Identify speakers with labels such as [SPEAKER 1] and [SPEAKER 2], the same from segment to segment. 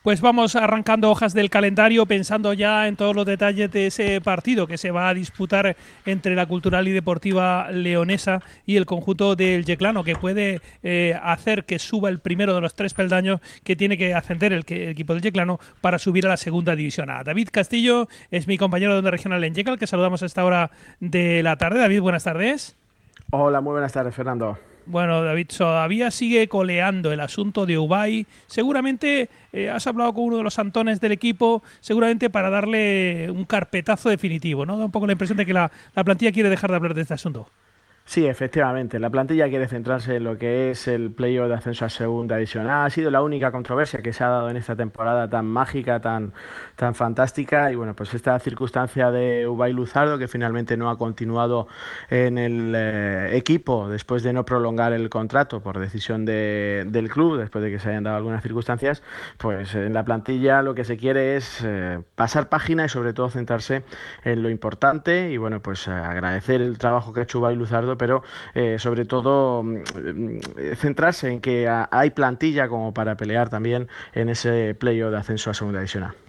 [SPEAKER 1] Pues vamos arrancando hojas del calendario, pensando ya en todos los detalles de ese partido que se va a disputar entre la Cultural y Deportiva Leonesa y el conjunto del Yeclano, que puede hacer que suba el primero de los tres peldaños que tiene que ascender el equipo del Yeclano para subir a la segunda división A. David Castillo es mi compañero de Onda Regional en Yecal, que saludamos a esta hora de la tarde. David, buenas tardes.
[SPEAKER 2] Hola, muy buenas tardes, Fernando.
[SPEAKER 1] Bueno, David, todavía sigue coleando el asunto de Ubay. Seguramente has hablado con uno de los Antones del equipo, seguramente para darle un carpetazo definitivo, ¿no? Da un poco la impresión de que la plantilla quiere dejar de hablar de este asunto.
[SPEAKER 2] Sí, efectivamente, la plantilla quiere centrarse en lo que es el playoff de ascenso a segunda división A. Ha sido la única controversia que se ha dado en esta temporada tan mágica, tan fantástica. Y bueno, pues esta circunstancia de Ubay Luzardo, que finalmente no ha continuado en el equipo después de no prolongar el contrato por decisión del club, después de que se hayan dado algunas circunstancias, pues en la plantilla lo que se quiere es pasar página y sobre todo centrarse en lo importante y bueno, pues agradecer el trabajo que ha hecho Ubay Luzardo, pero sobre todo centrarse en que hay plantilla como para pelear también en ese playoff de ascenso a segunda división A.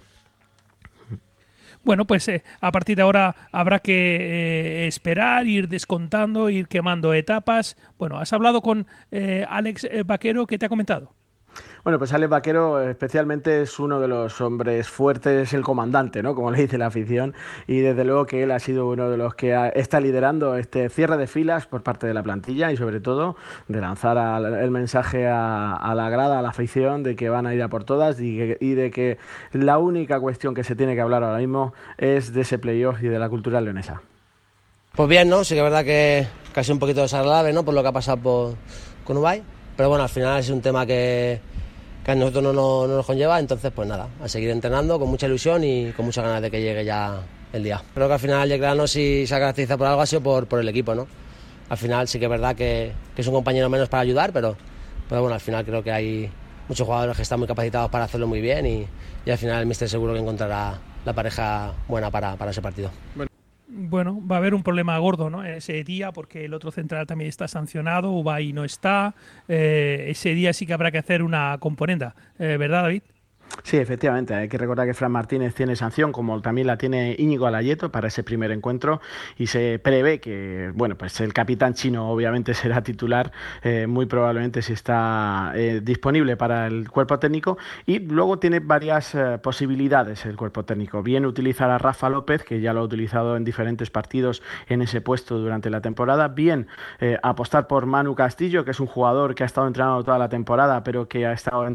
[SPEAKER 1] Bueno, pues a partir de ahora habrá que esperar, ir descontando, ir quemando etapas. Bueno, has hablado con Alex Vaquero, ¿qué te ha comentado?
[SPEAKER 2] Bueno, pues Alex Vaquero especialmente es uno de los hombres fuertes, el comandante, ¿no? Como le dice la afición, y desde luego que él ha sido uno de los que está liderando este cierre de filas por parte de la plantilla y sobre todo de lanzar el mensaje a la grada, a la afición, de que van a ir a por todas y de que la única cuestión que se tiene que hablar ahora mismo es de ese playoff y de la cultura leonesa.
[SPEAKER 3] Pues bien, ¿no? Sí que es verdad que casi un poquito desagradable, ¿no? Por lo que ha pasado con Ubay, pero bueno, al final es un tema que a nosotros no nos conlleva, entonces pues nada, a seguir entrenando con mucha ilusión y con muchas ganas de que llegue ya el día. Creo que al final el Yeclano si se caracteriza por algo ha sido por el equipo, ¿no? Al final sí que es verdad que es un compañero menos para ayudar, pero bueno, al final creo que hay muchos jugadores que están muy capacitados para hacerlo muy bien y al final el míster seguro que encontrará la pareja buena para ese partido.
[SPEAKER 1] Bueno, va a haber un problema gordo, ¿no? Ese día, porque el otro central también está sancionado, Ubay no está. Ese día sí que habrá que hacer una componenda, ¿verdad, David?
[SPEAKER 2] Sí, efectivamente, hay que recordar que Fran Martínez tiene sanción, como también la tiene Íñigo Alayeto para ese primer encuentro, y se prevé que, bueno, pues el capitán chino obviamente será titular, muy probablemente si está disponible para el cuerpo técnico, y luego tiene varias posibilidades el cuerpo técnico, bien utilizar a Rafa López, que ya lo ha utilizado en diferentes partidos en ese puesto durante la temporada, bien apostar por Manu Castillo, que es un jugador que ha estado entrenando toda la temporada, pero que ha estado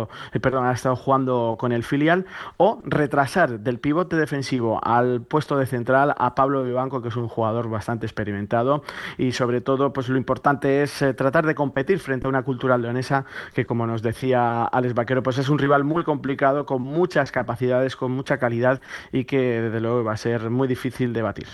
[SPEAKER 2] ha estado jugando con el filial, o retrasar del pivote defensivo al puesto de central a Pablo Vivanco, que es un jugador bastante experimentado, y sobre todo pues lo importante es tratar de competir frente a una Cultural Leonesa que, como nos decía Alex Vaquero, pues es un rival muy complicado, con muchas capacidades, con mucha calidad y que desde luego va a ser muy difícil de batir.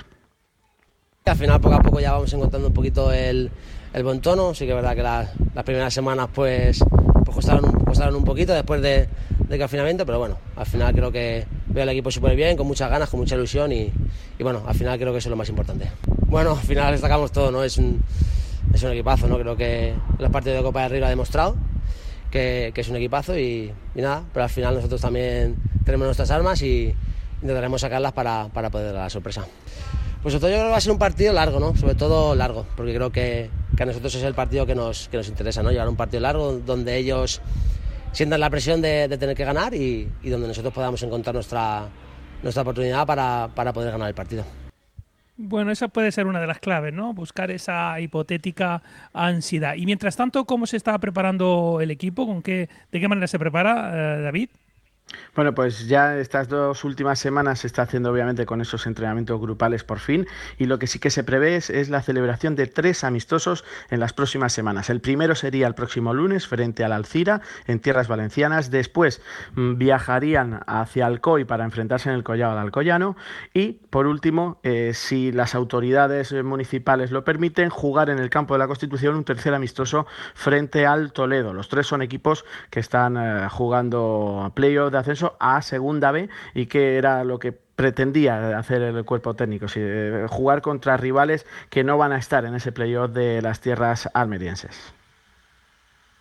[SPEAKER 3] Al final poco a poco ya vamos encontrando un poquito el buen tono. Sí que es verdad que las primeras semanas pues costaron un poquito después de confinamiento, pero bueno, al final creo que veo al equipo súper bien, con muchas ganas, con mucha ilusión y bueno, al final creo que eso es lo más importante. Bueno, al final destacamos todo, ¿no? Es un equipazo, ¿no? Creo que los partidos de Copa del Rey lo ha demostrado, que es un equipazo y nada, pero al final nosotros también tenemos nuestras armas y intentaremos sacarlas para poder dar la sorpresa. Pues sobre todo yo creo que va a ser un partido largo, ¿no? Sobre todo largo, porque creo que a nosotros es el partido que nos interesa, ¿no? Llevar un partido largo donde ellos sientan la presión de tener que ganar y donde nosotros podamos encontrar nuestra oportunidad para poder ganar el partido.
[SPEAKER 1] Bueno, esa puede ser una de las claves, ¿no? Buscar esa hipotética ansiedad. Y mientras tanto, ¿cómo se está preparando el equipo? ¿De qué manera se prepara, David?
[SPEAKER 2] Bueno, pues ya estas 2 últimas semanas se está haciendo obviamente con esos entrenamientos grupales por fin, y lo que sí que se prevé es la celebración de 3 amistosos en las próximas semanas. El primero sería el próximo lunes frente al Alcira en tierras valencianas. Después viajarían hacia Alcoy para enfrentarse en el Collao al Alcoyano, y por último, si las autoridades municipales lo permiten, jugar en el campo de la Constitución un tercer amistoso frente al Toledo. Los 3 son equipos que están jugando a playoff de ascenso a segunda B, y que era lo que pretendía hacer el cuerpo técnico, jugar contra rivales que no van a estar en ese playoff de las tierras almerienses.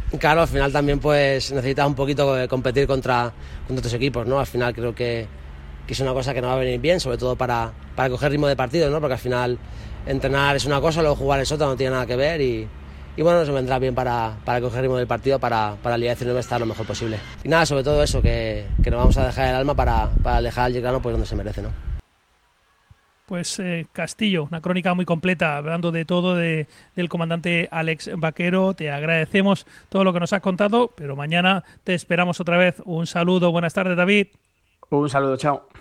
[SPEAKER 3] Claro, al final también pues necesitas un poquito competir contra otros equipos, ¿no? Al final creo que es una cosa que nos va a venir bien, sobre todo para coger ritmo de partido, ¿no? Porque al final entrenar es una cosa, luego jugar es otra, no tiene nada que ver y bueno, nos vendrá bien para coger ritmo del partido, para el día 19 estar lo mejor posible. Y nada, sobre todo eso, que nos vamos a dejar el alma para dejar al Yeclano pues donde se merece, ¿no?
[SPEAKER 1] Pues Castillo, una crónica muy completa, hablando de todo del comandante Alex Vaquero. Te agradecemos todo lo que nos has contado, pero mañana te esperamos otra vez. Un saludo, buenas tardes, David.
[SPEAKER 2] Un saludo, chao.